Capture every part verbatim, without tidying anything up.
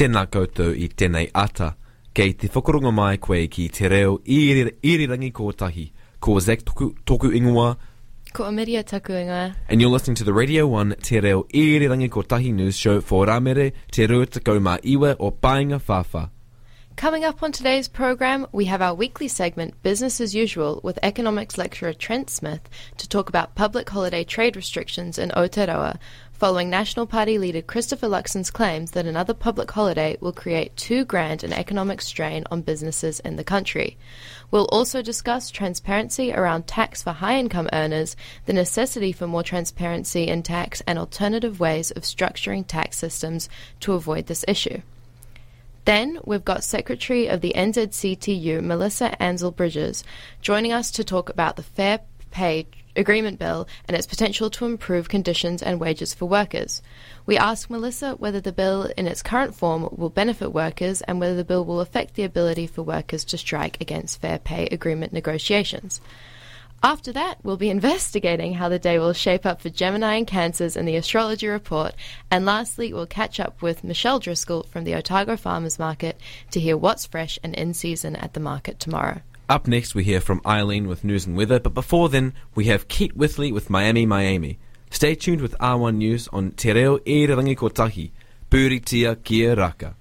Tēnā koutou I tēnei ata. Kei te whakarunga mai koe ki te reo irirangi kotahi. Ko Zach toku, toku ingoa. Ko Amiria taku ingoa. And you're listening to the Radio one Te Reo Irirangi Kotahi news show for Ramere, Te Rua Tekau Mā Iwa o Painga Whawha. Coming up on today's program, we have our weekly segment, Business as Usual, with economics lecturer Trent Smith to talk about public holiday trade restrictions in Aotearoa, following National Party leader Christopher Luxon's claims that another public holiday will create two grand in economic strain on businesses in the country. We'll also discuss transparency around tax for high-income earners, the necessity for more transparency in tax, and alternative ways of structuring tax systems to avoid this issue. Then we've got Secretary of the N Z C T U, Melissa Ansell-Bridges, joining us to talk about the Fair Pay Agreement Bill and its potential to improve conditions and wages for workers. We ask Melissa whether the bill in its current form will benefit workers and whether the bill will affect the ability for workers to strike against Fair Pay Agreement negotiations. After that, we'll be investigating how the day will shape up for Gemini and Cancers in the Astrology Report. And lastly, we'll catch up with Michelle Driscoll from the Otago Farmers Market to hear what's fresh and in season at the market tomorrow. Up next, we hear from Eileen with news and weather, but before then, we have Keith Withley with Miami, Miami. Stay tuned with R one News on Te Reo Irirangi Kotahi, Puritia Kia Raka.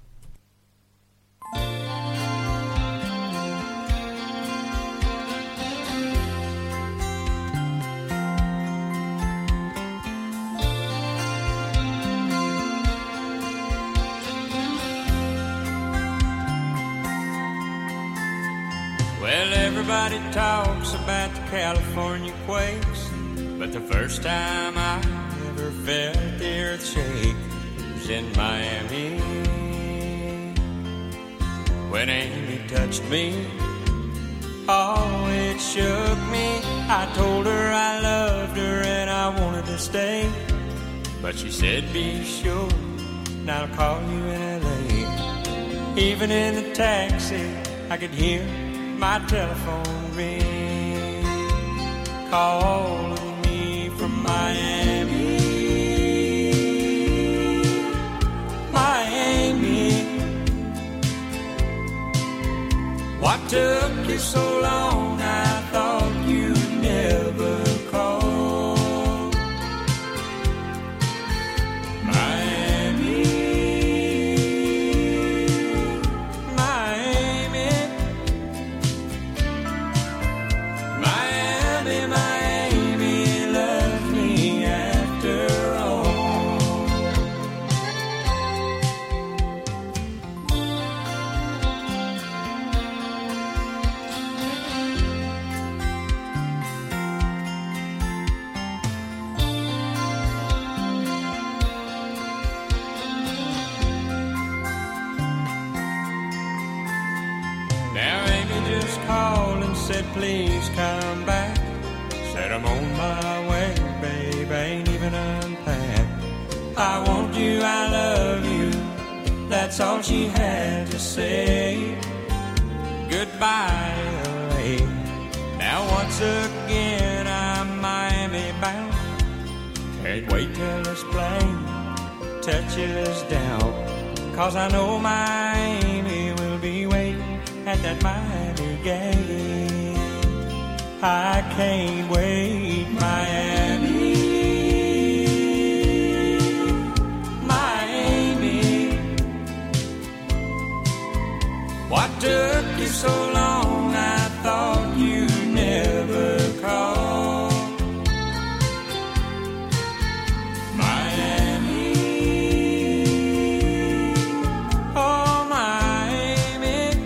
Well, everybody talks about the California quakes, but the first time I ever felt the earth shake was in Miami. When Amy touched me, oh, it shook me. I told her I loved her and I wanted to stay, but she said, be sure, and I'll call you in L A. Even in the taxi, I could hear my telephone ring, calling me from Miami. Miami, what took you so long? I thought you'd never call. Miami, Miami, Miami, Miami loves me after all. Now Amy just called and said, please come back. Said I'm on my way, babe, I ain't even unpacked. I want you, I love you, that's all she had to say. Goodbye, L A. Now once again I'm Miami bound. Can't wait till this plane touches down, 'cause I know Miami will be waiting at that Miami gate. I can't wait, Miami, Miami. What took you so long? I thought you'd never call. Miami, oh Miami,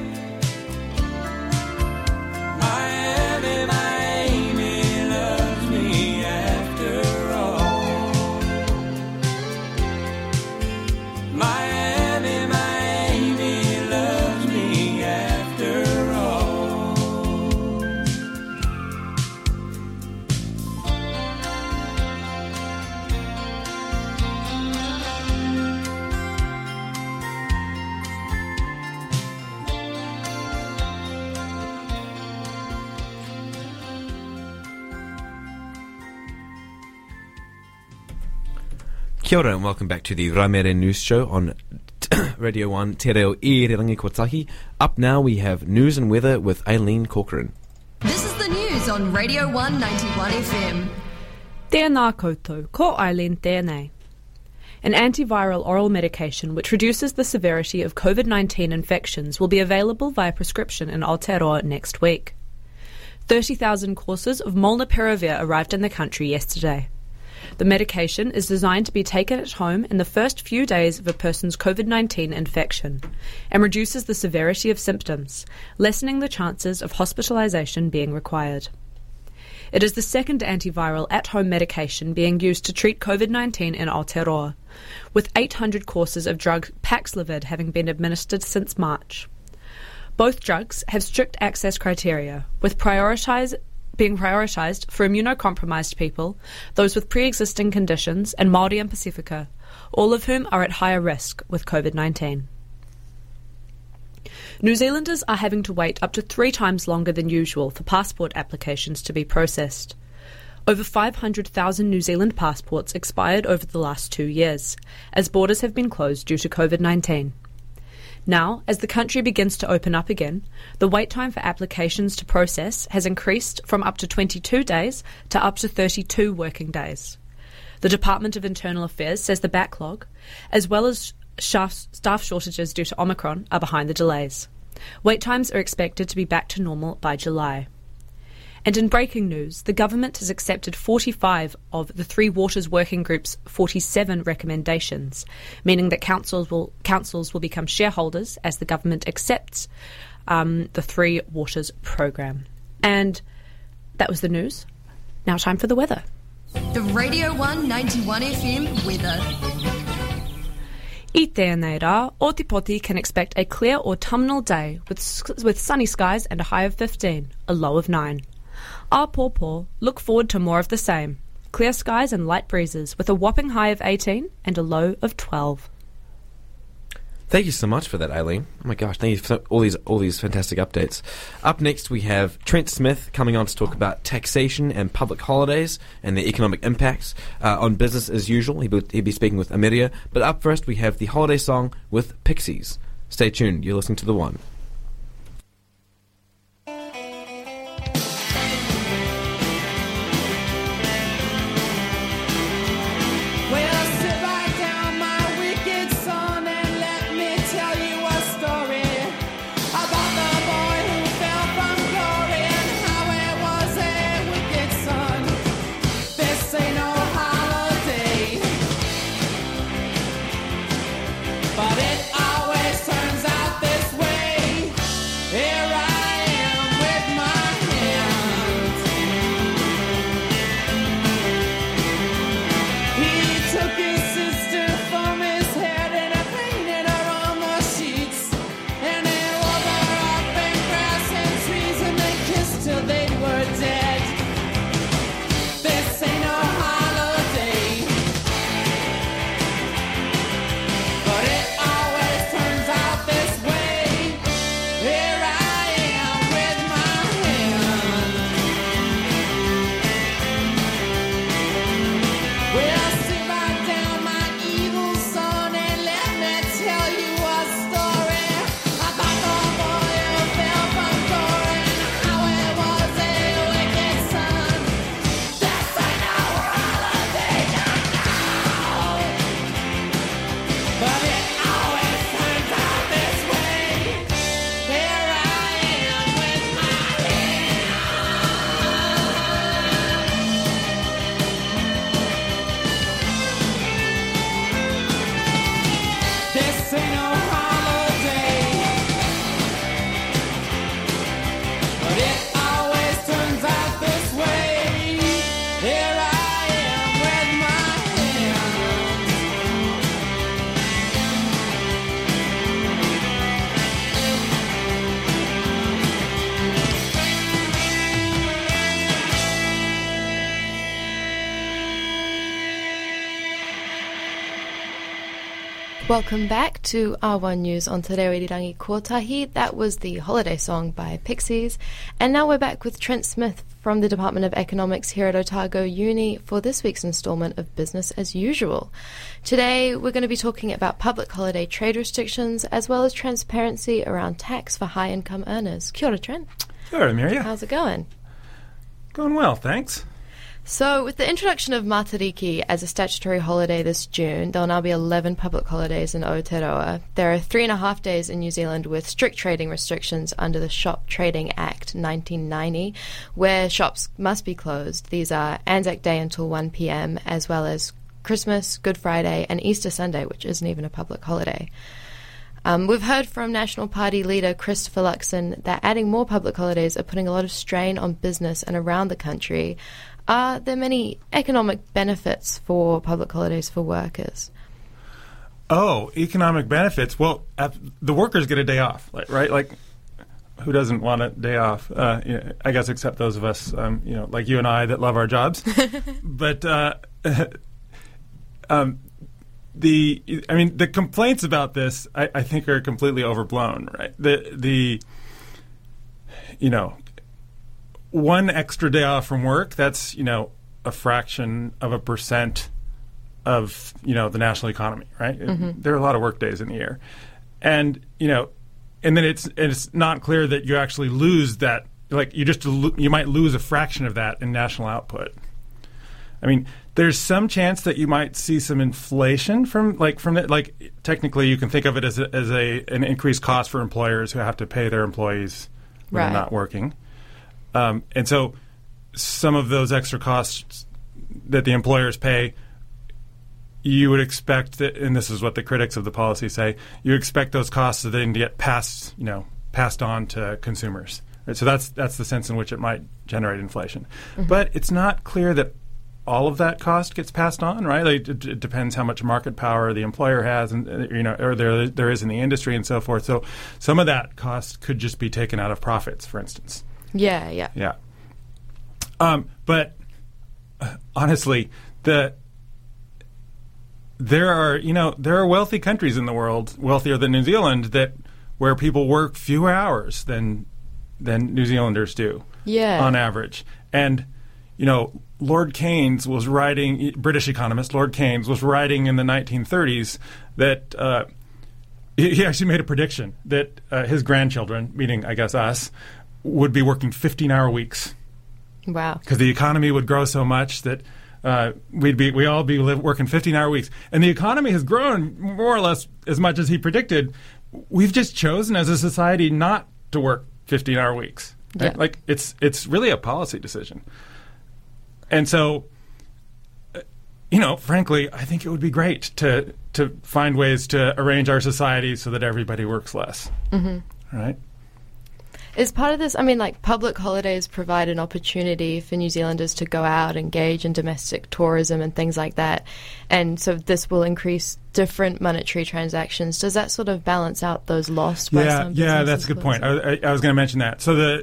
Miami, Miami loves me after all. Miami, Miami loves me after all. Kia ora and welcome back to the Ramere News Show on Radio one, Te Reo Irirangi Kotahi. Up now we have news and weather with Aileen Corcoran. This is the news on Radio one ninety-one F M. Tēnā koutou, ko Aileen tēnei. An antiviral oral medication which reduces the severity of COVID nineteen infections will be available via prescription in Aotearoa next week. thirty thousand courses of molnupiravir arrived in the country yesterday. The medication is designed to be taken at home in the first few days of a person's COVID nineteen infection and reduces the severity of symptoms, lessening the chances of hospitalisation being required. It is the second antiviral at-home medication being used to treat COVID nineteen in Aotearoa, with eight hundred courses of drug Paxlovid having been administered since March. Both drugs have strict access criteria, with prioritise being prioritised for immunocompromised people, those with pre-existing conditions, and Māori and Pacifica, all of whom are at higher risk with COVID nineteen. New Zealanders are having to wait up to three times longer than usual for passport applications to be processed. Over five hundred thousand New Zealand passports expired over the last two years, as borders have been closed due to COVID nineteen. Now, as the country begins to open up again, the wait time for applications to process has increased from up to twenty-two days to up to thirty-two working days. The Department of Internal Affairs says the backlog, as well as staff shortages due to Omicron, are behind the delays. Wait times are expected to be back to normal by July. And in breaking news, the government has accepted forty-five of the Three Waters Working Group's forty-seven recommendations, meaning that councils will councils will become shareholders as the government accepts um, the Three Waters program. And that was the news. Now time for the weather. The Radio one ninety-one F M weather. I tēnei rā, Otipoti can expect a clear autumnal day with with sunny skies and a high of fifteen, a low of nine. Āpōpō, look forward to more of the same. Clear skies and light breezes with a whopping high of eighteen and a low of twelve. Thank you so much for that, Aileen. Oh my gosh, thank you for all these all these fantastic updates. Up next, we have Trent Smith coming on to talk about taxation and public holidays and their economic impacts uh, on business as usual. He'll be, he'll be speaking with Ameria. But up first, we have the holiday song with Pixies. Stay tuned. You're listening to The One. But it always turns out this way. Welcome back to R one News on Te Reo Irirangi Kotahi. That was the holiday song by Pixies. And now we're back with Trent Smith from the Department of Economics here at Otago Uni for this week's instalment of Business as Usual. Today we're going to be talking about public holiday trade restrictions as well as transparency around tax for high-income earners. Kia ora, Trent. Kia ora, Miria. How's it going? Going well, thanks. So, with the introduction of Matariki as a statutory holiday this June, there will now be eleven public holidays in Aotearoa. There are three and a half days in New Zealand with strict trading restrictions under the Shop Trading Act nineteen ninety, where shops must be closed. These are Anzac Day until one p.m, as well as Christmas, Good Friday, and Easter Sunday, which isn't even a public holiday. Um, we've heard from National Party leader Christopher Luxon that adding more public holidays are putting a lot of strain on business and around the country. Are there many economic benefits for public holidays for workers? Oh, economic benefits. Well, uh, the workers get a day off, like, right? Like, who doesn't want a day off? Uh, you know, I guess except those of us, um, you know, like you and I that love our jobs. But uh, um, the, I mean, the complaints about this, I, I think, are completely overblown, right? The the, you know. One extra day off from work, that's, you know, a fraction of a percent of, you know, the national economy, right? Mm-hmm. There are a lot of work days in the year. And, you know, and then it's it's not clear that you actually lose that, like you just, you might lose a fraction of that in national output. I mean, there's some chance that you might see some inflation from, like, from it. Like, technically you can think of it as a, as a an increased cost for employers who have to pay their employees when right. they're not working. Um, and so some of those extra costs that the employers pay, you would expect that, and this is what the critics of the policy say, you expect those costs to then get passed, you know, passed on to consumers. Right? So that's that's the sense in which it might generate inflation. Mm-hmm. But it's not clear that all of that cost gets passed on, right? Like, it, it depends how much market power the employer has, and uh, you know, or there there is in the industry and so forth. So some of that cost could just be taken out of profits, for instance. Yeah, yeah. Yeah. Um, but uh, honestly, the there are, you know, there are wealthy countries in the world, wealthier than New Zealand, that where people work fewer hours than than New Zealanders do. Yeah. On average. And, you know, Lord Keynes was writing, British economist Lord Keynes was writing in the nineteen thirties that uh, he, he actually made a prediction that uh, his grandchildren, meaning I guess us, would be working fifteen-hour weeks. Wow! Because the economy would grow so much that uh, we'd be we all be live, working fifteen-hour weeks, and the economy has grown more or less as much as he predicted. We've just chosen as a society not to work fifteen-hour weeks. Right? Yeah. Like it's it's really a policy decision, and so uh, you know, frankly, I think it would be great to to find ways to arrange our society so that everybody works less. Mm-hmm. Right. Is part of this, I mean, like, public holidays provide an opportunity for New Zealanders to go out, engage in domestic tourism and things like that. And so this will increase different monetary transactions. Does that sort of balance out those lost by yeah, some Yeah, businesses that's a good point. closing? I, I, I was going to mention that. So the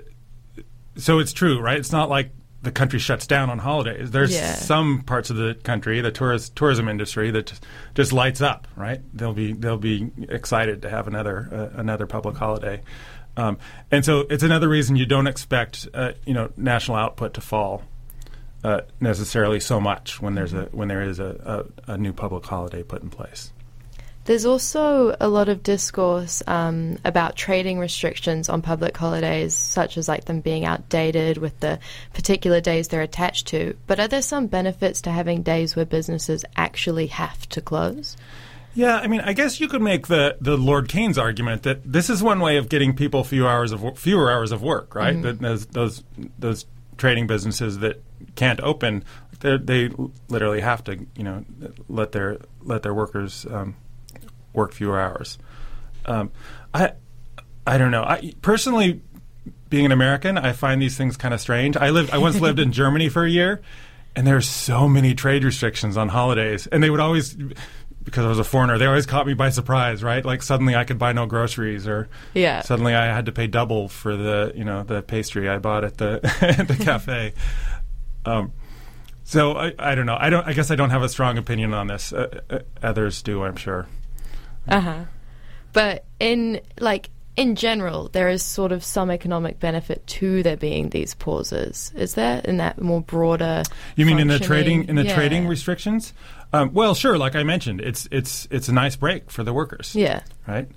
so it's true, right? It's not like the country shuts down on holidays. There's Yeah. some parts of the country, the tourist tourism industry, that just, just lights up, right? They'll be they'll be excited to have another uh, another public holiday. Um, and so it's another reason you don't expect, uh, you know, national output to fall uh, necessarily so much when there's a when there is a, a, a new public holiday put in place. There's also a lot of discourse um, about trading restrictions on public holidays, such as like them being outdated with the particular days they're attached to. But are there some benefits to having days where businesses actually have to close? Yeah, I mean, I guess you could make the, the Lord Keynes argument that this is one way of getting people few hours of wo- fewer hours of work, right? Mm-hmm. That those, those those trading businesses that can't open, they literally have to, you know, let their let their workers um, work fewer hours. Um, I I don't know. I personally, being an American, I find these things kind of strange. I lived I once lived in Germany for a year, and there's so many trade restrictions on holidays, and they would always. Because I was a foreigner, they always caught me by surprise, right? Like suddenly I could buy no groceries, or yeah. suddenly I had to pay double for the, you know, the pastry I bought at the at the cafe. Um, so I, I don't know. I don't. I guess I don't have a strong opinion on this. Uh, uh, others do, I'm sure. Uh-huh. But in, like, in general, there is sort of some economic benefit to there being these pauses. Is there, in that more broader You mean in the functioning? trading in the Yeah. trading restrictions? Um, well, sure. Like I mentioned, it's it's it's a nice break for the workers. Yeah. Right.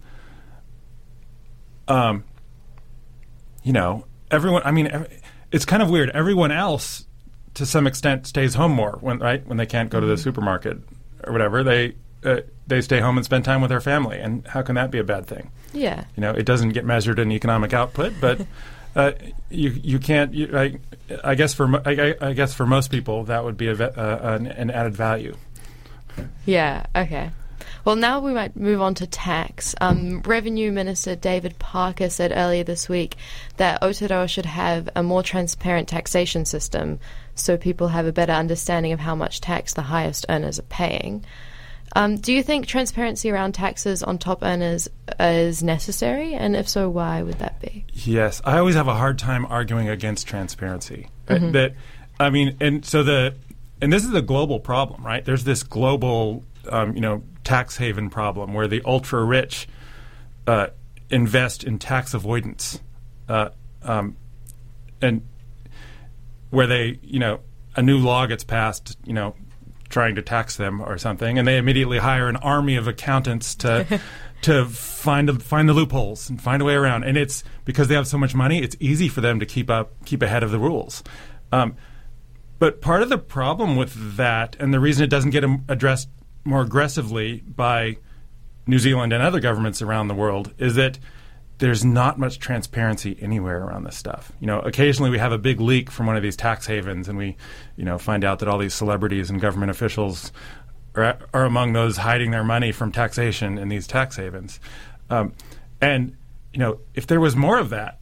Um. You know, everyone. I mean, ev- it's kind of weird. Everyone else, to some extent, stays home more when right when they can't go to the supermarket or whatever. They uh, they stay home and spend time with their family. And how can that be a bad thing? Yeah. You know, it doesn't get measured in economic output, but uh, you you can't. You, I, I guess for mo- I, I guess for most people, that would be a, ve- uh, an, an added value. Yeah, okay. Well, now we might move on to tax. Um, Revenue Minister David Parker said earlier this week that Aotearoa should have a more transparent taxation system so people have a better understanding of how much tax the highest earners are paying. Um, do you think transparency around taxes on top earners is necessary? And if so, why would that be? Yes, I always have a hard time arguing against transparency. Uh, that, I mean, and so the, and this is a global problem, right? There's this global, um, you know, tax haven problem where the ultra rich uh, invest in tax avoidance, uh, um, and where they, you know, a new law gets passed, you know, trying to tax them or something, and they immediately hire an army of accountants to to find a, find the loopholes and find a way around. And it's because they have so much money, it's easy for them to keep up keep ahead of the rules. Um, but part of the problem with that, and the reason it doesn't get am- addressed more aggressively by New Zealand and other governments around the world, is that there's not much transparency anywhere around this stuff. You know, occasionally we have a big leak from one of these tax havens, and we, you know, find out that all these celebrities and government officials are, are among those hiding their money from taxation in these tax havens. Um, and, you know, if there was more of that,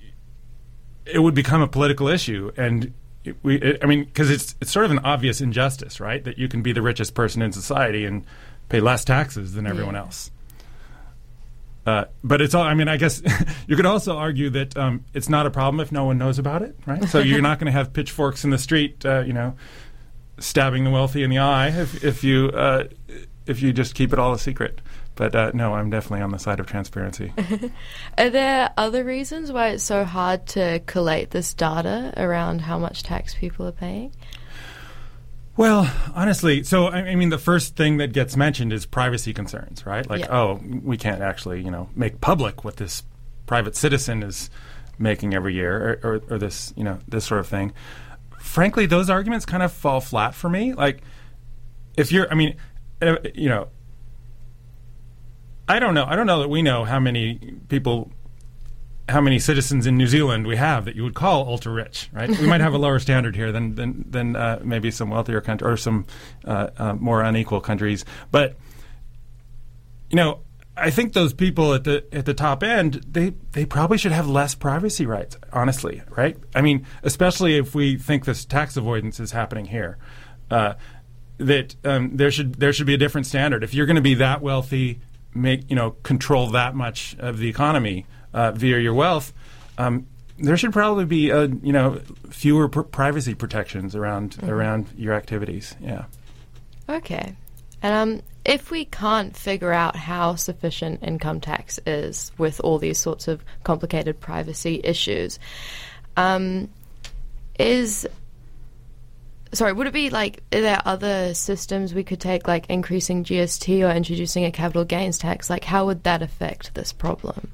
it would become a political issue. And it, we, it, I mean, because it's it's sort of an obvious injustice, right? That you can be the richest person in society and pay less taxes than everyone Yeah. else. Uh, but it's all, I mean, I guess you could also argue that um, it's not a problem if no one knows about it, right? So you're not going to have pitchforks in the street, uh, you know, stabbing the wealthy in the eye if, if you uh, if you just keep it all a secret. But uh, no, I'm definitely on the side of transparency. Are there other reasons why it's so hard to collate this data around how much tax people are paying? Well, honestly, so I I mean, the first thing that gets mentioned is privacy concerns, right? Like, Yeah. oh, we can't actually, you know, make public what this private citizen is making every year, or, or, or this, you know, this sort of thing. Frankly, those arguments kind of fall flat for me. Like, if you're, I mean, uh, you know, I don't know. I don't know that we know how many people, how many citizens in New Zealand we have that you would call ultra rich, right? We might have a lower standard here than than, than uh, maybe some wealthier countries or some uh, uh, more unequal countries. But you know, I think those people at the at the top end, they they probably should have less privacy rights. Honestly, right? I mean, especially if we think this tax avoidance is happening here, uh, that um, there should there should be a different standard. If you're going to be that wealthy, make you know control that much of the economy uh, via your wealth, um, there should probably be uh, you know fewer pr- privacy protections around Mm-hmm. around your activities. Yeah. Okay. And um, if we can't figure out how sufficient income tax is with all these sorts of complicated privacy issues, um, is... Sorry, would it be like, are there other systems we could take, like increasing G S T or introducing a capital gains tax? Like, how would that affect this problem?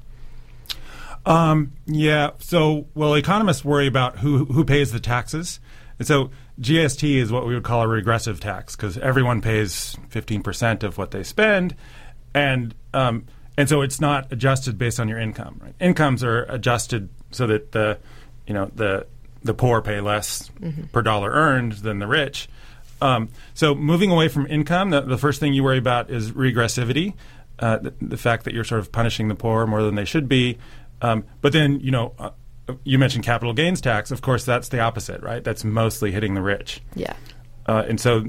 Um, yeah. So, well, economists worry about who who pays the taxes, and so G S T is what we would call a regressive tax because everyone pays fifteen percent of what they spend, and um, and so it's not adjusted based on your income. Right? Incomes are adjusted so that the you know the the poor pay less mm-hmm. per dollar earned than the rich. Um, so moving away from income, the, the first thing you worry about is regressivity, uh, the, the fact that you're sort of punishing the poor more than they should be. Um, but then, you know, uh, you mentioned capital gains tax. Of course, that's the opposite, right? That's mostly hitting the rich. Yeah. Uh, and so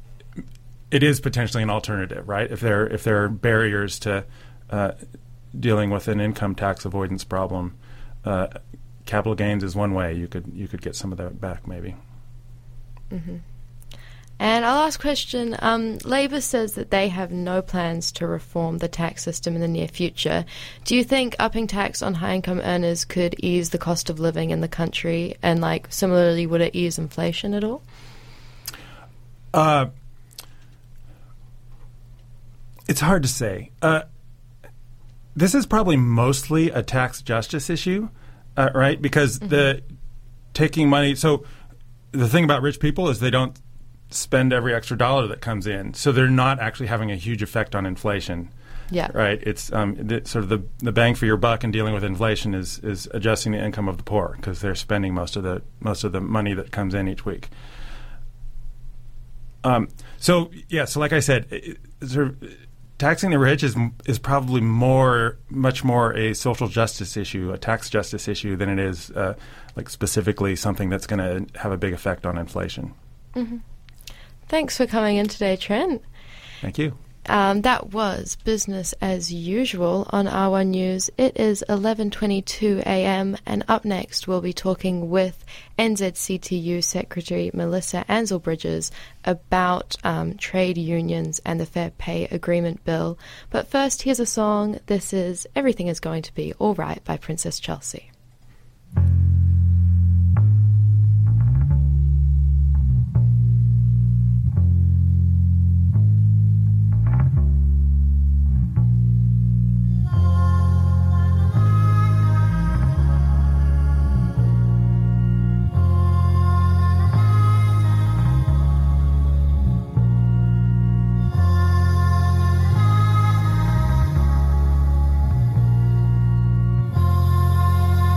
it is potentially an alternative, right? If there if there are barriers to uh, dealing with an income tax avoidance problem, uh, capital gains is one way you could you could get some of that back, maybe. Mm-hmm. And our last question, um, Labour says that they have no plans to reform the tax system in the near future. Do you think upping tax on high-income earners could ease the cost of living in the country? And, like, similarly, would it ease inflation at all? Uh, it's hard to say. Uh, this is probably mostly a tax justice issue, uh, right? Because mm-hmm. the taking money... So the thing about rich people is they don't spend every extra dollar that comes in. So they're not actually having a huge effect on inflation. Yeah. Right. It's um, the, sort of the, the bang for your buck in dealing with inflation is is adjusting the income of the poor because they're spending most of the most of the money that comes in each week. Um. So yeah. So like I said, it, sort of taxing the rich is is probably more much more a social justice issue, a tax justice issue than it is uh, like specifically something that's going to have a big effect on inflation. Mm-hmm. Thanks for coming in today, Trent. Thank you. Um, that was Business as Usual on R one News. It is eleven twenty-two a.m. and up next we'll be talking with N Z C T U Secretary Melissa Ansell-Bridges about um, trade unions and the Fair Pay Agreement Bill. But first, here's a song. This is Everything Is Going to Be All Right by Princess Chelsea. La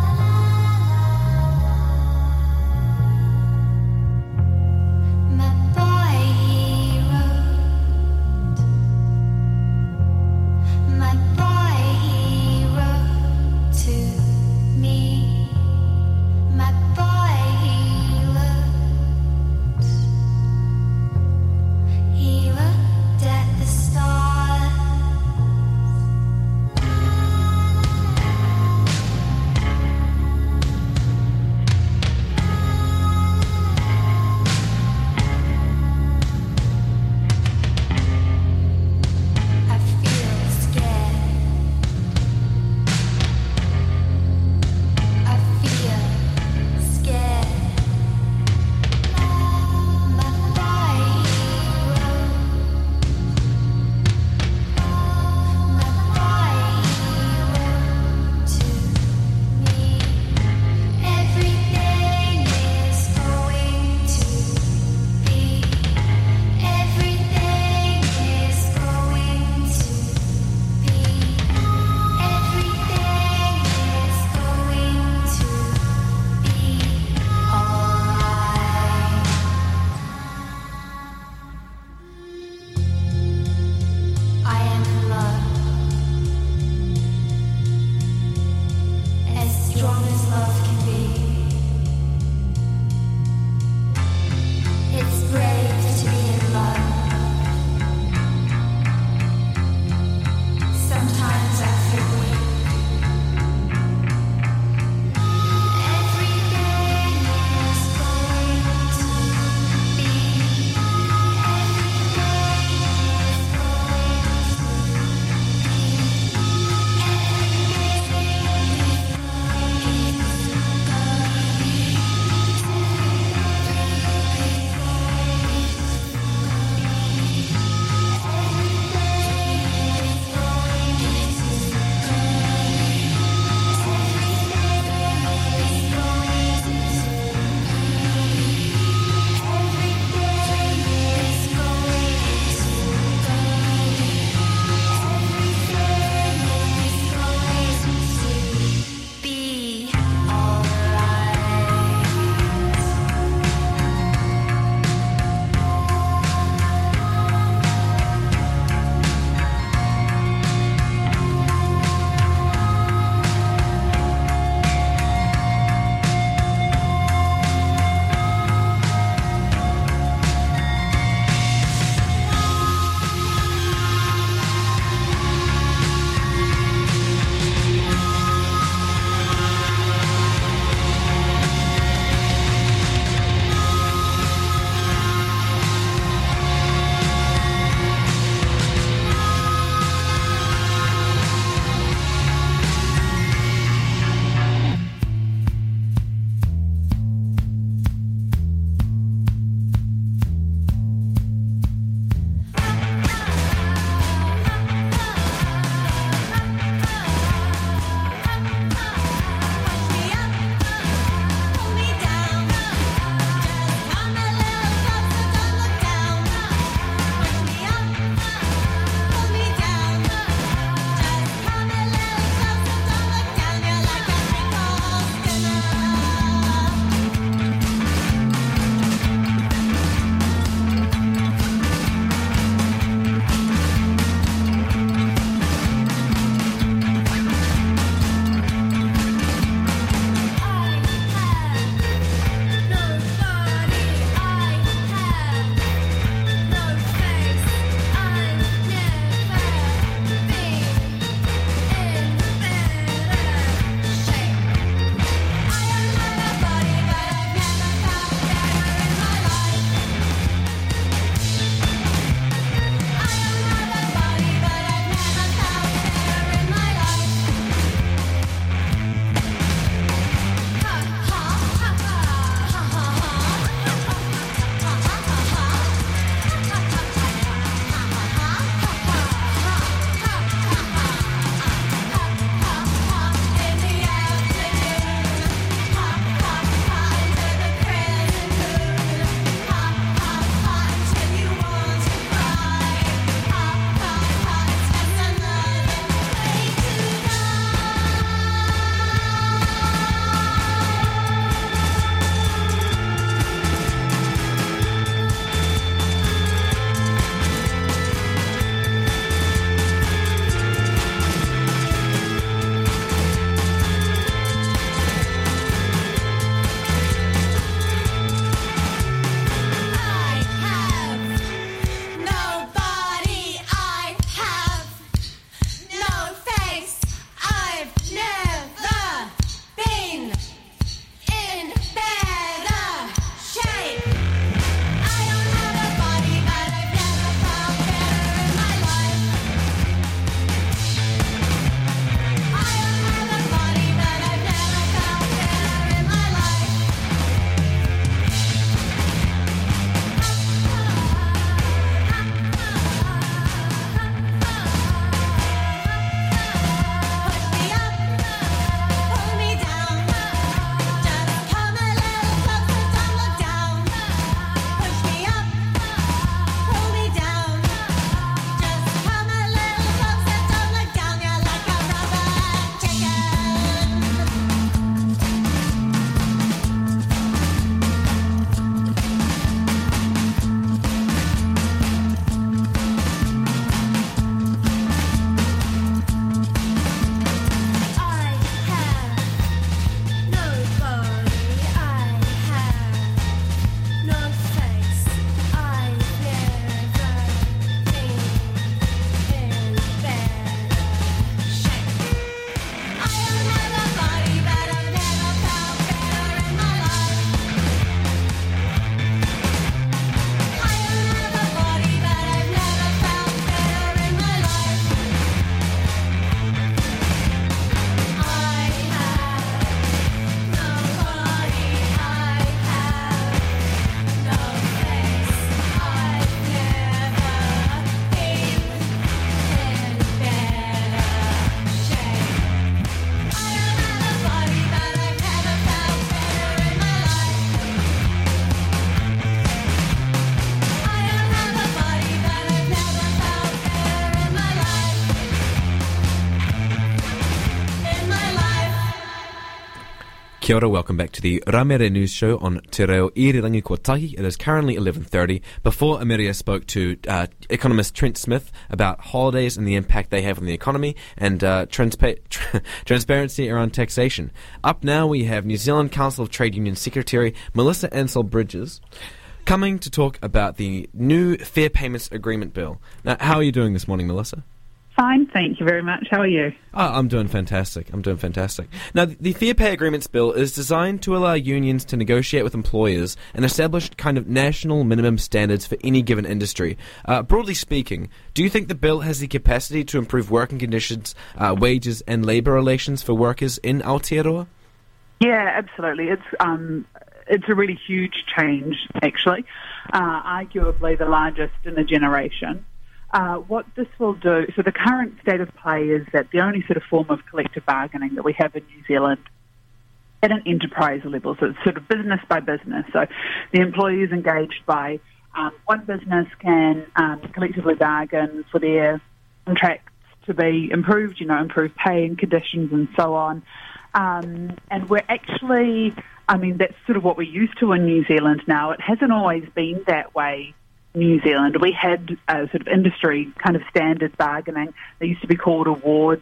Kia ora, welcome back to the Ramere News Show on Te Reo Irirangi Kotahi. It is currently eleven thirty. Before Ameria spoke to uh, economist Trent Smith about holidays and the impact they have on the economy and uh, transpa- tra- transparency around taxation. Up now we have New Zealand Council of Trade Union Secretary Melissa Ansell-Bridges coming to talk about the new Fair Payments Agreement Bill. Now, how are you doing this morning, Melissa? Fine, thank you very much. How are you? Oh, I'm doing fantastic. I'm doing fantastic. Now, the Fair Pay Agreements Bill is designed to allow unions to negotiate with employers and establish kind of national minimum standards for any given industry. Uh, broadly speaking, do you think the bill has the capacity to improve working conditions, uh, wages and labour relations for workers in Aotearoa? Yeah, absolutely. It's um, it's a really huge change, actually. Uh, arguably the largest in a generation. Uh, what this will do, so the current state of play is that the only sort of form of collective bargaining that we have in New Zealand at an enterprise level, so it's sort of business by business. So the employee is engaged by um, one business can um, collectively bargain for their contracts to be improved, you know, improved pay and conditions and so on. Um, and we're actually, I mean, that's sort of what we're used to in New Zealand now. It hasn't always been that way. New Zealand. We had a sort of industry kind of standard bargaining. They used to be called awards,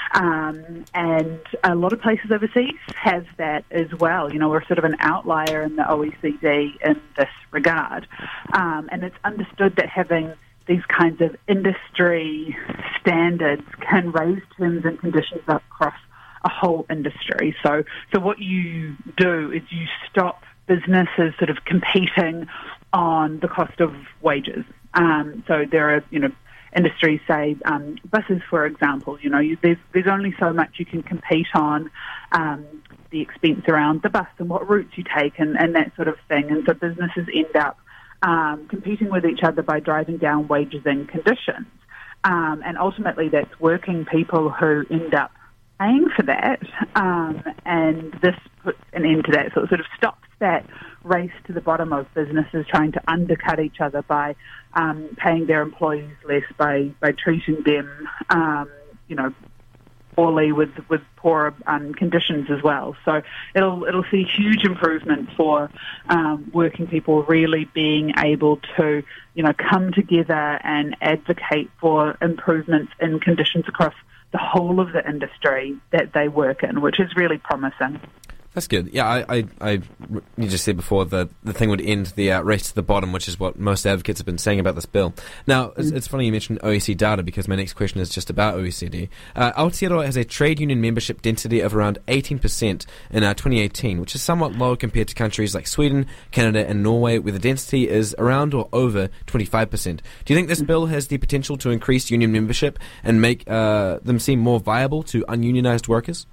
um, and a lot of places overseas have that as well. You know, we're sort of an outlier in the O E C D in this regard, um, and it's understood that having these kinds of industry standards can raise terms and conditions across a whole industry. So, so what you do is you stop businesses sort of competing on the cost of wages. Um, so there are, you know, industries, say, um, buses, for example, you know, you, there's, there's only so much you can compete on um, the expense around the bus and what routes you take and, and that sort of thing. And so businesses end up um, competing with each other by driving down wages and conditions. Um, and ultimately that's working people who end up paying for that, um, and this puts an end to that. So it sort of stops that race to the bottom of businesses trying to undercut each other by um, paying their employees less, by, by treating them, um, you know, poorly with with poor um, conditions as well. So it'll it'll see huge improvement for um, working people really being able to, you know, come together and advocate for improvements in conditions across the whole of the industry that they work in, which is really promising. That's good. Yeah, I, I, I you just said before that the thing would end the uh, race to the bottom, which is what most advocates have been saying about this bill. Now, mm. it's, it's funny you mentioned O E C D data because my next question is just about O E C D. Uh, Aotearoa has a trade union membership density of around eighteen percent in uh, twenty eighteen, which is somewhat low compared to countries like Sweden, Canada and Norway, where the density is around or over twenty-five percent. Do you think this bill has the potential to increase union membership and make uh, them seem more viable to ununionized workers?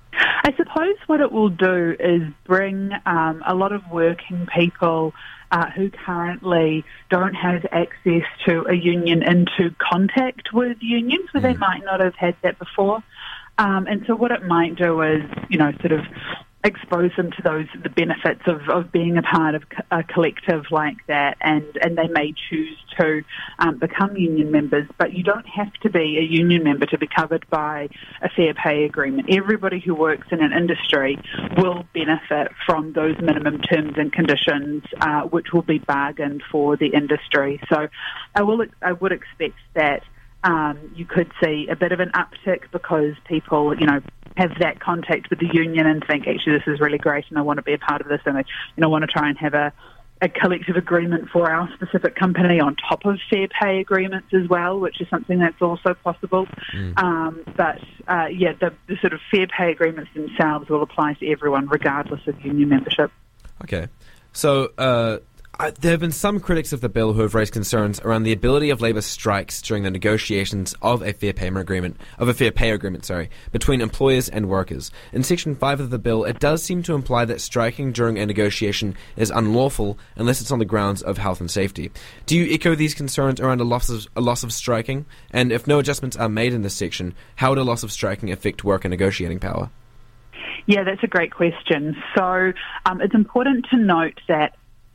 I suppose what it will do is bring um, a lot of working people uh, who currently don't have access to a union into contact with unions, where mm. they might not have had that before. Um, and so what it might do is, you know, sort of expose them to those the benefits of, of being a part of a collective like that, and, and they may choose to um, become union members, but you don't have to be a union member to be covered by a fair pay agreement. Everybody who works in an industry will benefit from those minimum terms and conditions, uh, which will be bargained for the industry. So I will I would expect that Um, you could see a bit of an uptick because people, you know, have that contact with the union and think, actually, this is really great and I want to be a part of this, and I, you know, want to try and have a, a collective agreement for our specific company on top of fair pay agreements as well, which is something that's also possible. Mm. Um, but, uh, yeah, the, the sort of fair pay agreements themselves will apply to everyone regardless of union membership. Okay. So, uh Uh, there have been some critics of the bill who have raised concerns around the ability of labour strikes during the negotiations of a fair payment agreement, of a fair pay agreement, sorry, between employers and workers. In Section five of the bill, it does seem to imply that striking during a negotiation is unlawful unless it's on the grounds of health and safety. Do you echo these concerns around a loss of, a loss of striking? And if no adjustments are made in this section, how would a loss of striking affect work and negotiating power? Yeah, that's a great question. So um, it's important to note that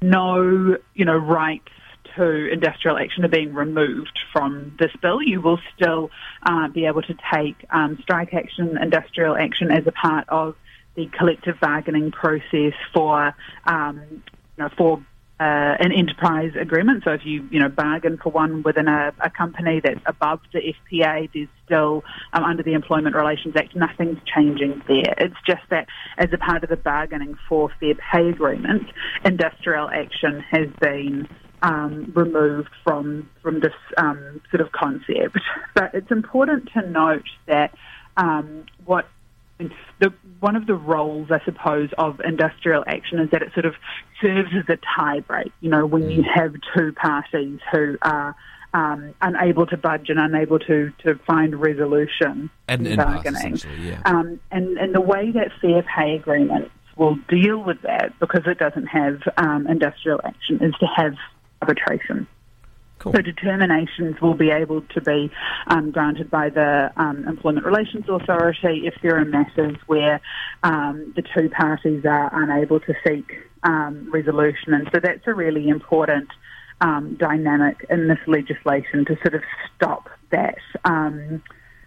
no, you know, rights to industrial action are being removed from this bill. You will still uh, be able to take um, strike action, industrial action as a part of the collective bargaining process for um, you know, for uh, an enterprise agreement. So if you you know bargain for one within a, a company that's above the F P A, there's still um, under the Employment Relations Act, nothing's changing there. It's just that as a part of the bargaining for fair pay agreements, industrial action has been Um, removed from from this um, sort of concept. But it's important to note that um, what the, one of the roles, I suppose, of industrial action is that it sort of serves as a tie break. You know, when you have two parties who are um, unable to budge and unable to, to find resolution and, in and bargaining. yeah. um, and, and the way that fair pay agreements will deal with that, because it doesn't have um, industrial action, is to have arbitration. Cool. So determinations will be able to be um, granted by the um, Employment Relations Authority if there are matters where um, the two parties are unable to seek um, resolution. And so that's a really important um, dynamic in this legislation to sort of stop that um,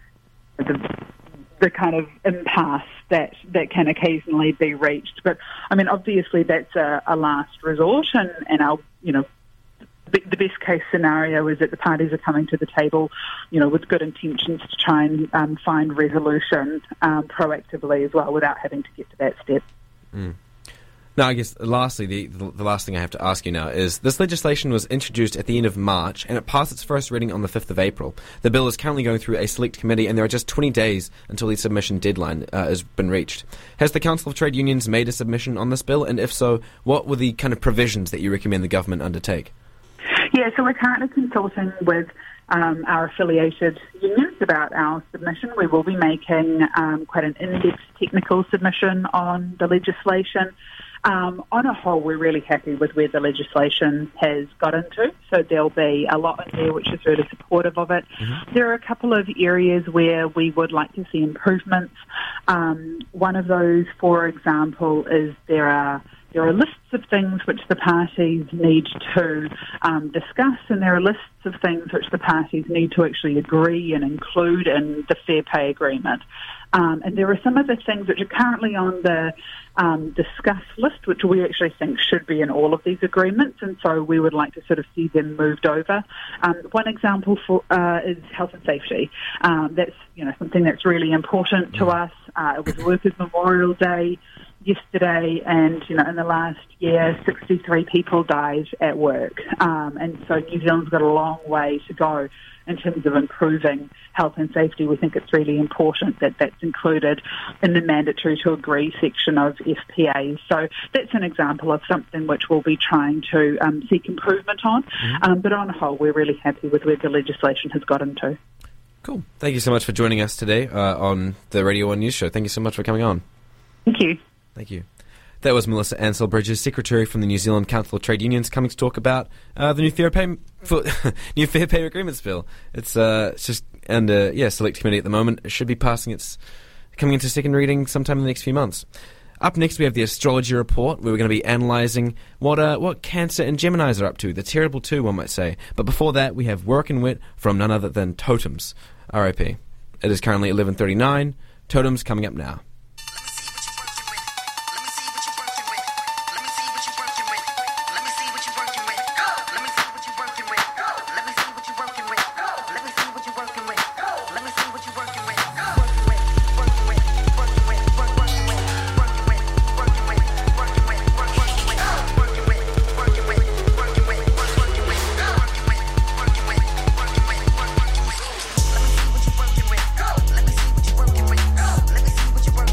the, the kind of impasse that, that can occasionally be reached. But, I mean, obviously that's a, a last resort, and, and our, you know, the best case scenario is that the parties are coming to the table, you know, with good intentions to try and um, find resolution um, proactively as well, without having to get to that step. Mm. Now, I guess lastly, the, the the last thing I have to ask you now is this legislation was introduced at the end of March and it passed its first reading on the fifth of April. The bill is currently going through a select committee and there are just twenty days until the submission deadline uh, has been reached. Has the Council of Trade Unions made a submission on this bill? And if so, what were the kind of provisions that you recommend the government undertake? Yeah, so we're currently consulting with um, our affiliated unions about our submission. We will be making um, quite an in-depth technical submission on the legislation. Um, on a whole, we're really happy with where the legislation has got into, so there'll be a lot in there which is really supportive of it. Mm-hmm. There are a couple of areas where we would like to see improvements. Um, one of those, for example, is there are There are lists of things which the parties need to um, discuss, and there are lists of things which the parties need to actually agree and include in the fair pay agreement. Um, and there are some of the things which are currently on the um, discuss list, which we actually think should be in all of these agreements, and so we would like to sort of see them moved over. Um, one example for uh, is health and safety. Um, that's you know something that's really important to us. Uh, it was Workers' Memorial Day yesterday, and you know, in the last year, sixty-three people died at work, um, and so New Zealand's got a long way to go in terms of improving health and safety. We think it's really important that that's included in the mandatory to agree section of F P As. So that's an example of something which we'll be trying to um, seek improvement on. Mm-hmm. Um, but on the whole, we're really happy with where the legislation has got into. Cool. Thank you so much for joining us today uh, on the Radio one News Show. Thank you so much for coming on. Thank you. Thank you. That was Melissa Ansell-Bridges, Secretary from the New Zealand Council of Trade Unions, coming to talk about uh, the new fair pay for, new fair pay agreements bill. It's uh, it's just under yeah select committee at the moment. It should be passing its coming into second reading sometime in the next few months. Up next, we have the astrology report, where we're going to be analysing what uh, what Cancer and Geminis are up to. The terrible two, one might say. But before that, we have Work and Wit from none other than Totems. R I P. It is currently eleven thirty-nine. Totems coming up now. Let me see what you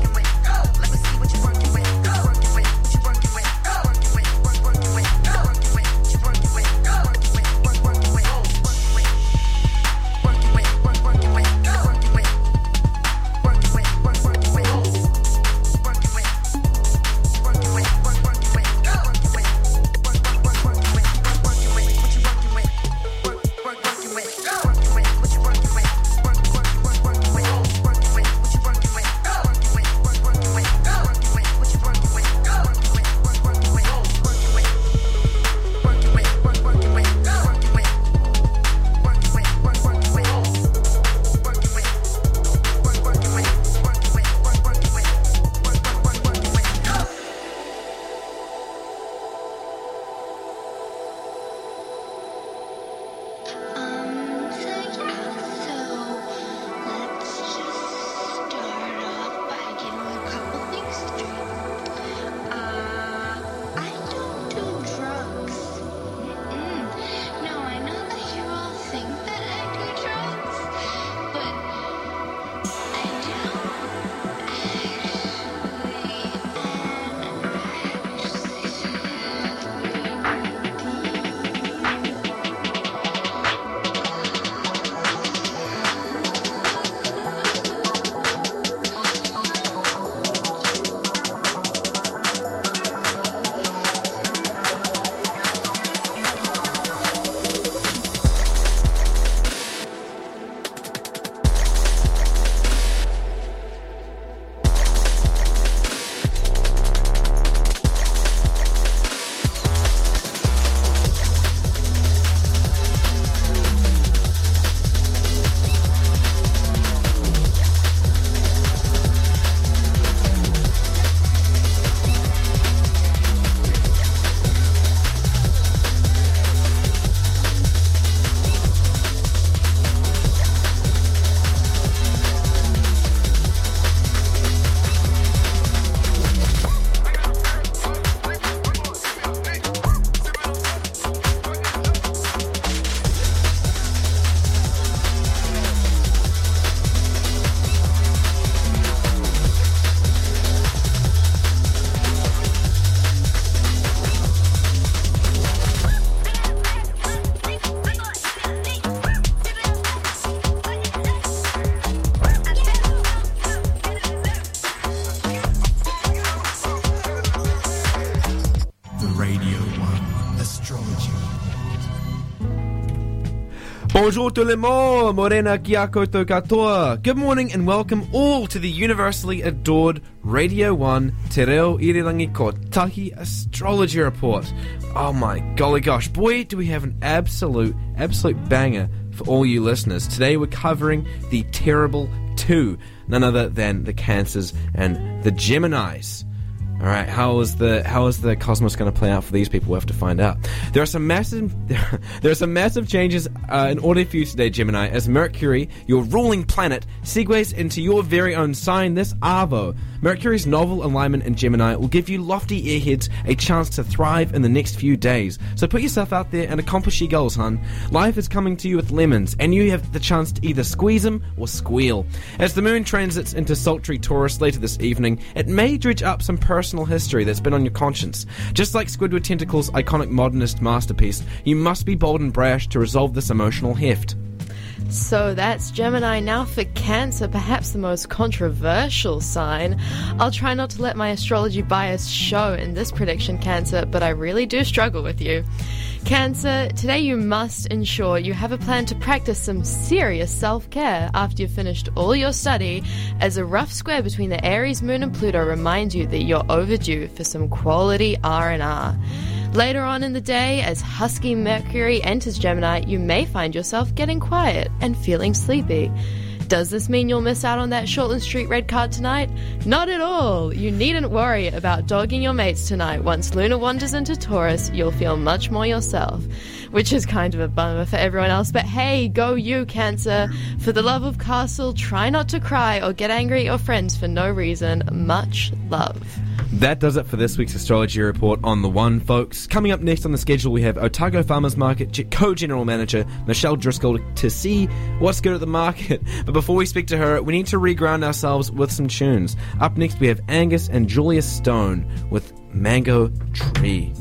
Bonjour tout le monde, morena kia koutou katoa. Good morning and welcome all to the universally adored Radio one Te Reo Irirangi Kotahi Astrology Report. Oh my golly gosh, boy do we have an absolute, absolute banger for all you listeners. Today we're covering the terrible two, none other than the Cancers and the Geminis. All right, how is the how is the cosmos going to play out for these people? We'll have to find out. There are some massive there are some massive changes uh, in order for you today, Gemini, as Mercury, your ruling planet, segues into your very own sign this Arvo. Mercury's novel alignment in Gemini will give you lofty airheads a chance to thrive in the next few days. So put yourself out there and accomplish your goals, hun. Life is coming to you with lemons, and you have the chance to either squeeze them or squeal. As the moon transits into sultry Taurus later this evening, it may dredge up some personal history that's been on your conscience. Just like Squidward Tentacle's iconic modernist masterpiece, you must be bold and brash to resolve this emotional heft. So that's Gemini. Now for Cancer, perhaps the most controversial sign. I'll try not to let my astrology bias show in this prediction, Cancer, but I really do struggle with you. Cancer, today you must ensure you have a plan to practice some serious self-care after you've finished all your study, as a rough square between the Aries moon and Pluto reminds you that you're overdue for some quality R and R. Later on in the day, as husky Mercury enters Gemini, you may find yourself getting quiet and feeling sleepy. Does this mean you'll miss out on that Shortland Street red card tonight? Not at all! You needn't worry about dogging your mates tonight. Once Luna wanders into Taurus, you'll feel much more yourself. Which is kind of a bummer for everyone else, but hey, go you, Cancer! For the love of Castle, try not to cry or get angry at your friends for no reason. Much love. That does it for this week's Astrology Report on The One, folks. Coming up next on the schedule, we have Otago Farmers Market co-general manager Michelle Driscoll to see what's good at the market. But before we speak to her, we need to reground ourselves with some tunes. Up next, we have Angus and Julia Stone with Mango Tree.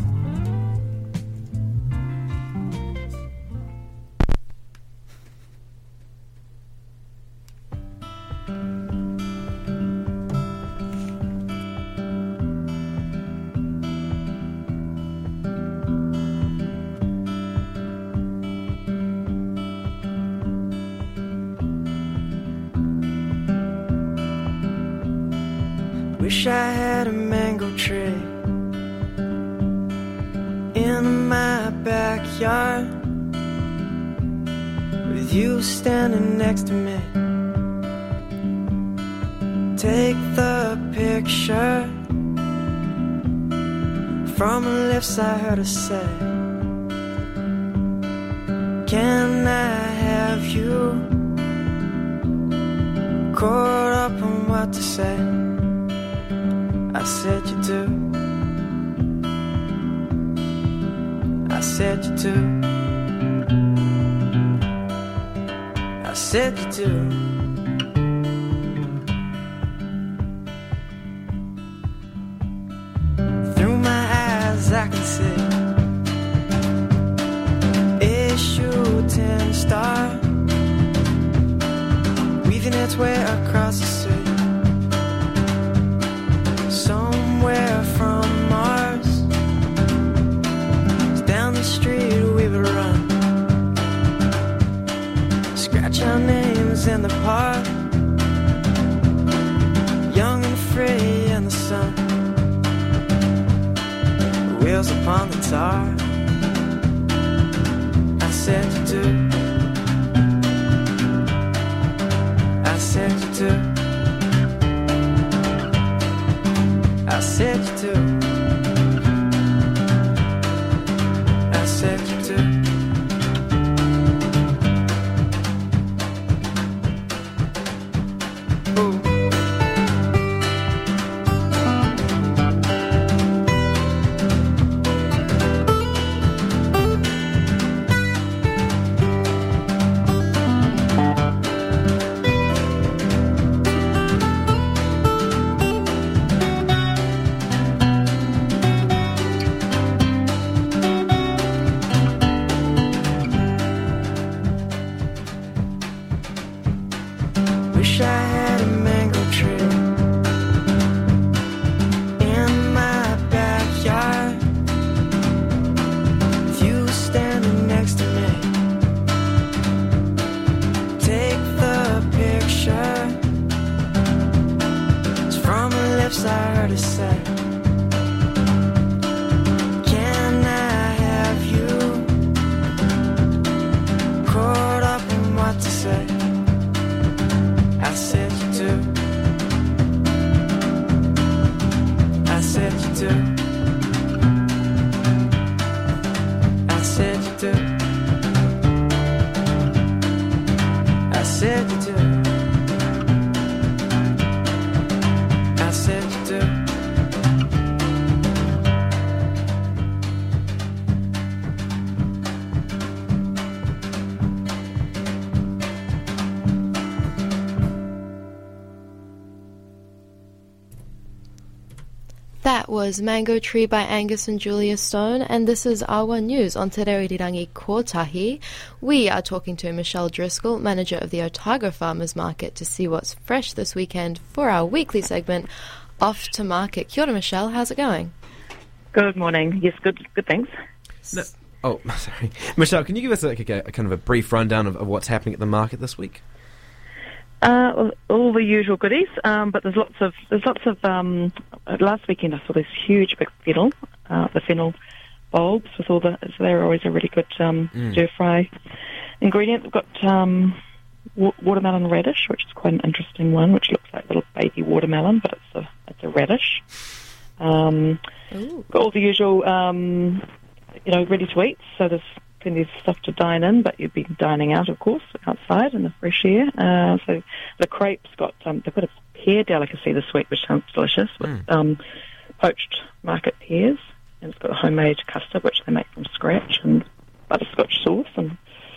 Wish I had a mango tree in my backyard, with you standing next to me. Take the picture from the lips I heard her say, can I have you? Caught up on what to say. I said you do. I said you do. I said you do. Through my eyes I can see a shooting star weaving its way across the sea. Somewhere from Mars, down the street we would run, scratch our names in the park, young and free in the sun, wheels upon the tar. I said you do. I said you do. I said you do. I said you do. Ooh. lips I heard her say, can I have you? Caught up in what to say, I said you do, I said you do, I said you do, I said you do, I said you do. That was Mango Tree by Angus and Julia Stone, and this is R one News on Te Reo Irirangi Kotahi. We are talking to Michelle Driscoll, manager of the Otago Farmers Market, to see what's fresh this weekend for our weekly segment, Off to Market. Kia ora, Michelle. How's it going? Good morning. Yes, good. Good. Thanks. No, oh, sorry, Michelle. Can you give us like a, a kind of a brief rundown of, of what's happening at the market this week? Uh, well, all the usual goodies, um, but there's lots of there's lots of. Um, last weekend I saw this huge big fennel, uh, the fennel bulbs with all the. So they're always a really good um, Mm. stir fry ingredient. We've got um, wa- watermelon radish, which is quite an interesting one, which looks like a little baby watermelon, but it's a it's a radish. Um, got all the usual, um, you know, ready to eat. So there's plenty of stuff to dine in, but you'd be dining out, of course, outside in the fresh air. Uh, so the crepes got, um, they've got a pear delicacy this week, which sounds delicious, with Mm. um, poached market pears, and it's got a homemade custard, which they make from scratch, and butterscotch sauce, and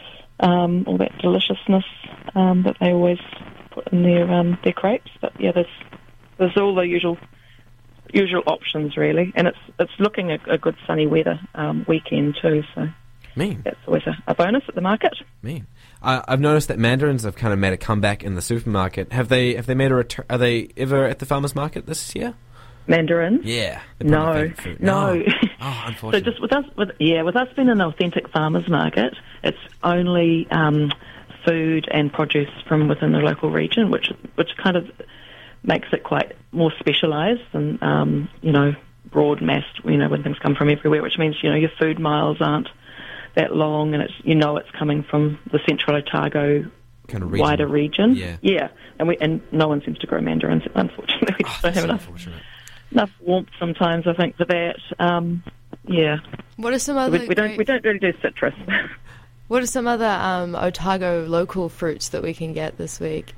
um, all that deliciousness um, that they always put in their um, their crepes. But yeah, there's there's all the usual usual options really, and it's it's looking a, a good sunny weather um, weekend too. So. Mean. That's always a, a bonus at the market. Mean. Uh, I've noticed that mandarins have kind of made a comeback in the supermarket. Have they? Have they made a return? Are they ever at the farmers market this year? Mandarins? Yeah. they're probably No, favourite food. no. Oh, So unfortunately. just with us, with, yeah, with us being an authentic farmers market, it's only um, food and produce from within the local region, which which kind of makes it quite more specialised than um, you know broad massed. You know when things come from everywhere, which means you know your food miles aren't that long, and it's you know it's coming from the Central Otago kind of region. wider region. Yeah. yeah, and we and no one seems to grow mandarins. Unfortunately, we Oh, just don't that's have enough unfortunate. enough warmth sometimes. I think for that. Um, yeah, What are some other we, we don't great- we don't really do citrus. What are some other um, Otago local fruits that we can get this week?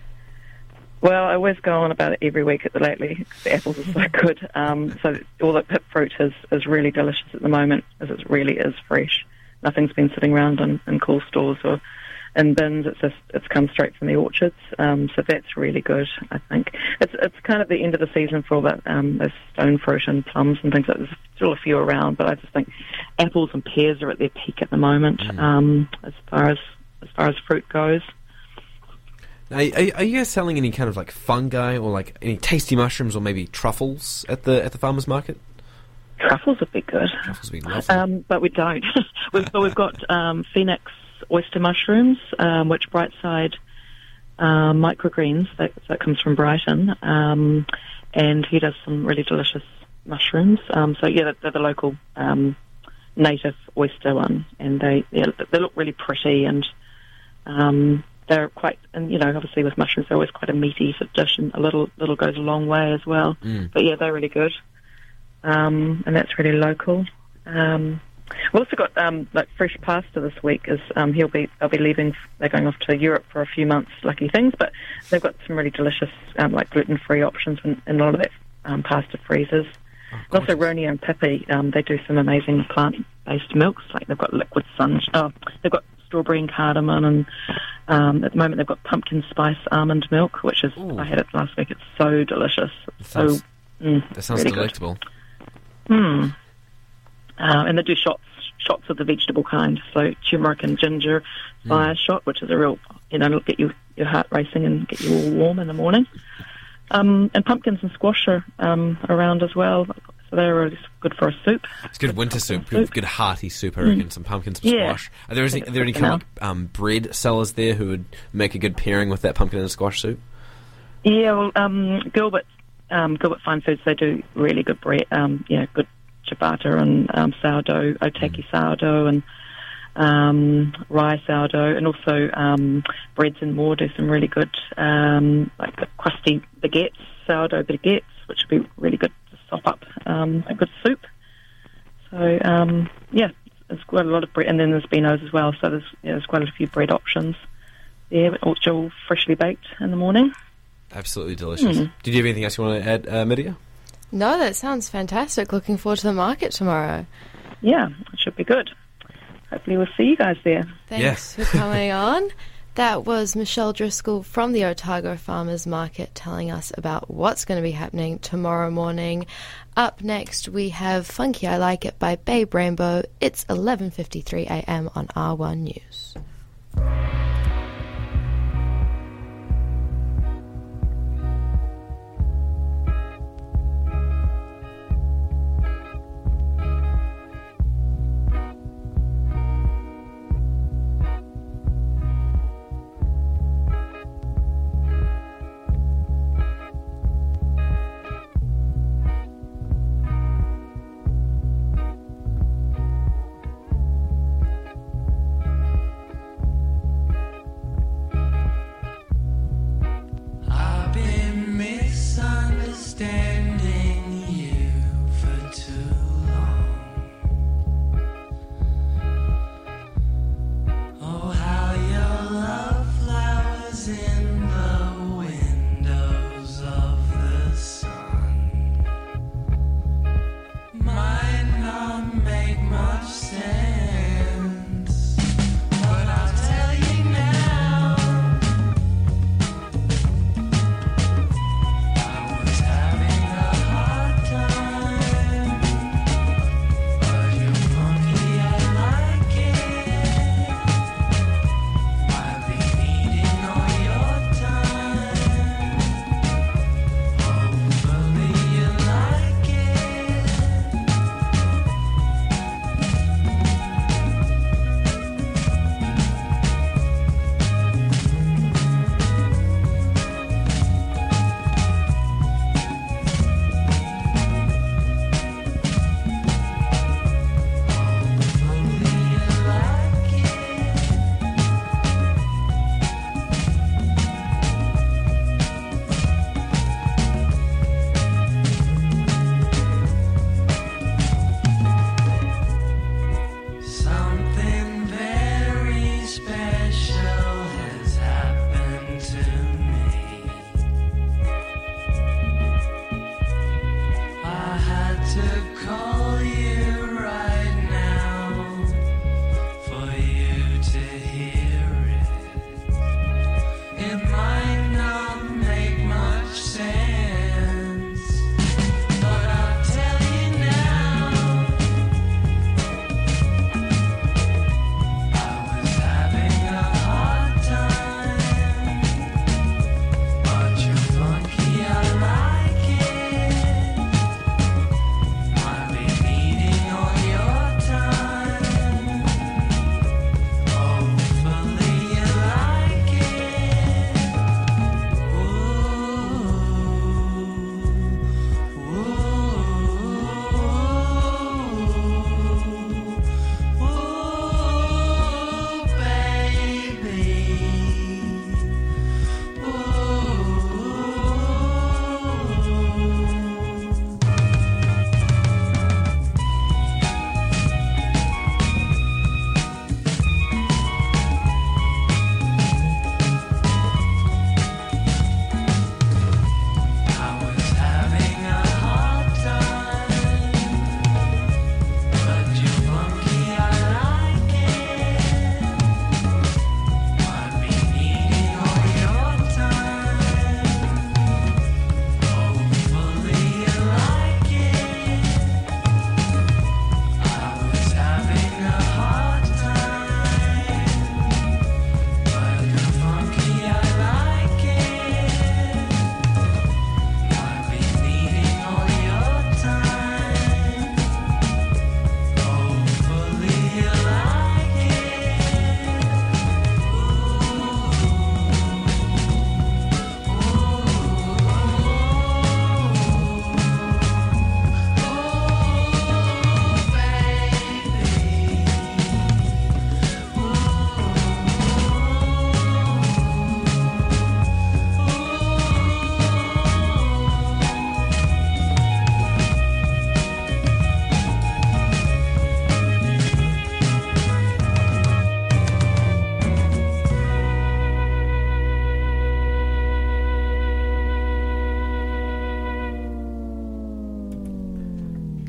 Well, I always go on about it every week lately. The apples are so good. Um, so all the pip fruit is, is really delicious at the moment, as it really is fresh. Nothing's been sitting around in, in cool stores or in bins. It's just it's come straight from the orchards. Um, so that's really good, I think. It's it's kind of the end of the season for all that um, those stone fruit and plums and things like that. There's still a few around, but I just think apples and pears are at their peak at the moment Mm. um, as far as as far as fruit goes. Now, are, are you guys selling any kind of like fungi or like any tasty mushrooms or maybe truffles at the at the farmers market? Truffles would be good. Truffles would be lovely. Um, but we don't. we've, but we've got um, Phoenix oyster mushrooms, um, which Brightside uh, microgreens, that, that comes from Brighton, um, and he does some really delicious mushrooms. Um, so yeah, they're, they're the local um, native oyster one, and they yeah, they look really pretty, and um, they're quite, and you know, obviously with mushrooms they're always quite a meaty sort of dish, and a little little goes a long way as well. Mm. But yeah, they're really good. Um, and that's really local. Um, we've also got um, like fresh pasta this week. Is um, he'll be they'll be leaving. They're going off to Europe for a few months. Lucky things, but they've got some really delicious um, like gluten free options in, in a lot of that um, pasta freezers. Oh, And also Ronia and Pippi, um, they do some amazing plant based milks. Like they've got liquid sun. Oh, they've got strawberry and cardamom, and um, at the moment they've got pumpkin spice almond milk, which is Ooh. I had it last week. It's so delicious. It's That sounds- so mm, that sounds really good. delectable. Hmm. Uh, and they do shots, shots of the vegetable kind. So turmeric and ginger fire Mm. shot, which is a real, you know, it'll get you your heart racing and get you all warm in the morning. Um, and pumpkins and squash are um, around as well. So they're really good for a soup. It's good winter soup, good, good hearty soup, I reckon. Some pumpkins, some Yeah. squash. Are there, is, Think are there any it's kind of good like, um, bread sellers there who would make a good pairing with that pumpkin and squash soup? Yeah, well, um, Gilbert um, Gilbert Fine Foods, they do really good bread, um, you know, good ciabatta and um, sourdough, otaki sourdough and um, rye sourdough, and also um, Breads and More do some really good, um, like crusty baguettes, sourdough baguettes, which would be really good to sop up um, a good soup. So, um, yeah, there's quite a lot of bread, and then there's Beano's as well, so there's, yeah, there's quite a few bread options there, but all, all freshly baked in the morning. Absolutely delicious. Mm. Did you have anything else you want to add, uh, Midia? No, that sounds fantastic. Looking forward to the market tomorrow. Yeah, it should be good. Hopefully we'll see you guys there. Thanks yeah. for coming on. That was Michelle Driscoll from the Otago Farmers Market telling us about what's going to be happening tomorrow morning. Up next, we have Funky I Like It by Babe Rainbow. It's eleven fifty-three a m on R one News.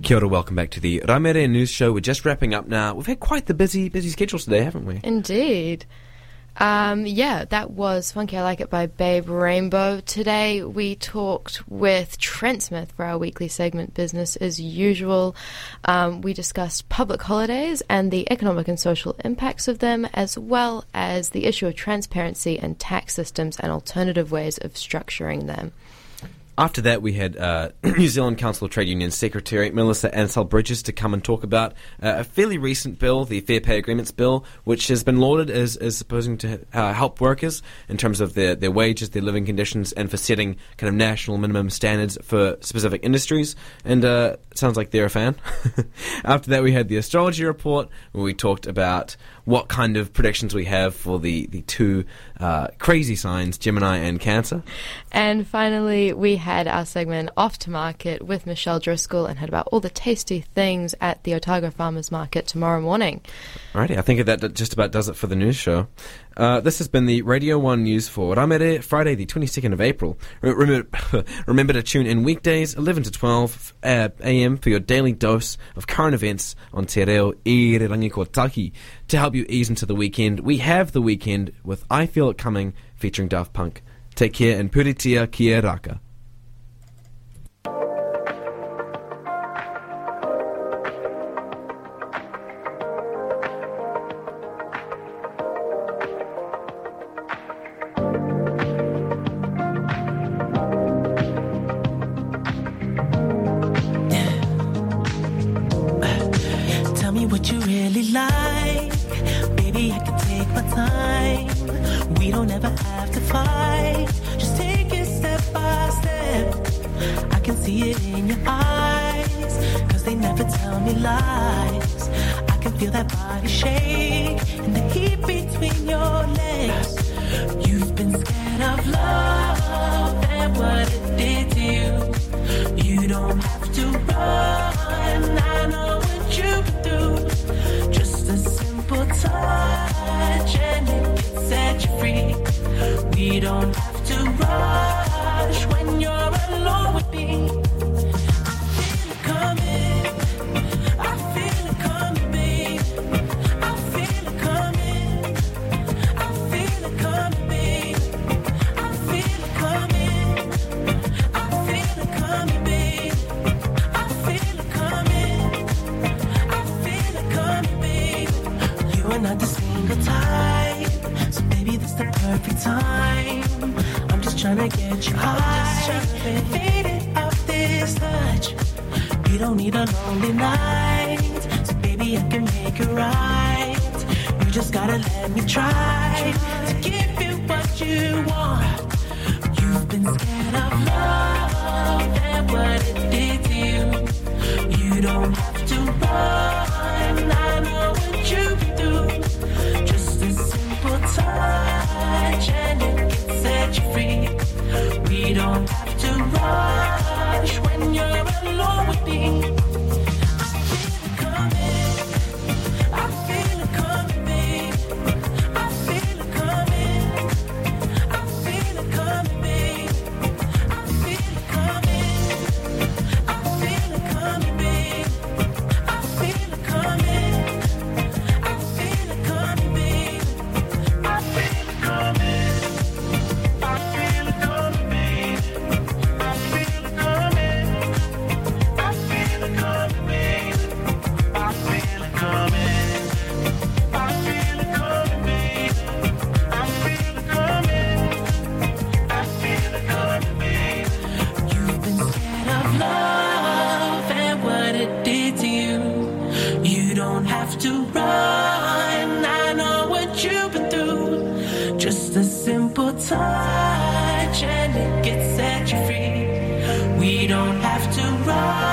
Kia ora, welcome back to the Ramere News Show. We're just wrapping up now. We've had quite the busy, busy schedule today, haven't we? Indeed. Um, yeah, that was Funky I Like It by Babe Rainbow. Today we talked with Trent Smith for our weekly segment, Business as Usual. Um, we discussed public holidays and the economic and social impacts of them, as well as the issue of transparency and tax systems and alternative ways of structuring them. After that, we had uh, New Zealand Council of Trade Unions Secretary Melissa Ansell Bridges to come and talk about uh, a fairly recent bill, the Fair Pay Agreements Bill, which has been lauded as, as supposing to uh, help workers in terms of their, their wages, their living conditions, and for setting kind of national minimum standards for specific industries. And uh, it sounds like they're a fan. After that, we had the Astrology Report, where we talked about what kind of predictions we have for the, the two uh, crazy signs, Gemini and Cancer. And finally, we had our segment Off to Market with Michelle Driscoll and heard about all the tasty things at the Otago Farmers Market tomorrow morning. Alrighty, I think that just about does it for the news show. Uh, this has been the Radio one News for Ramere, Friday the twenty-second of April. Remember, remember to tune in weekdays, eleven to twelve a m for your daily dose of current events on Te Reo I Rangi Kotaki. To help you ease into the weekend, we have The Weekend with I Feel It Coming featuring Daft Punk. Take care and puritia kia raka. What you really like, baby, I can take my time. We don't ever have to fight, just take it step by step. I can see it in your eyes, cause they never tell me lies. I can feel that body shake and the heat between your legs. You've been scared of love and what it did to you. You don't have to run, I know what you can do. Just a simple touch and it can set you free. We don't have to rush when you're alone with me. I feel it coming, I feel it coming, babe. I feel it coming, I feel it coming, babe. I feel it coming, I feel it coming, babe. I feel it coming, I feel it coming, babe. You are not the single type, so baby, this the perfect time. I'm just tryna get you high, and fade it off this touch. We don't need a lonely night, so baby, I can make it right. You just gotta let me try to give you what you want. You've been scared of love and what it did to you. You don't have to run, I know what you can do. Just a simple touch and it can set you free. We don't have to rush when you're alone with me. I feel it coming, I feel it coming, babe. I feel it coming, I feel it coming, babe. I feel it coming, I feel it coming, babe. I feel it coming, I feel it coming, babe. I feel it coming, I feel it coming, babe. I feel it coming, I feel it coming, babe. I feel it coming, I feel it coming, babe. I feel it coming, I feel it coming, babe. You've been scared of love and what it did to you. You don't have to run, I know what you've been through. Just a simple touch and it gets set you free. We don't have to run.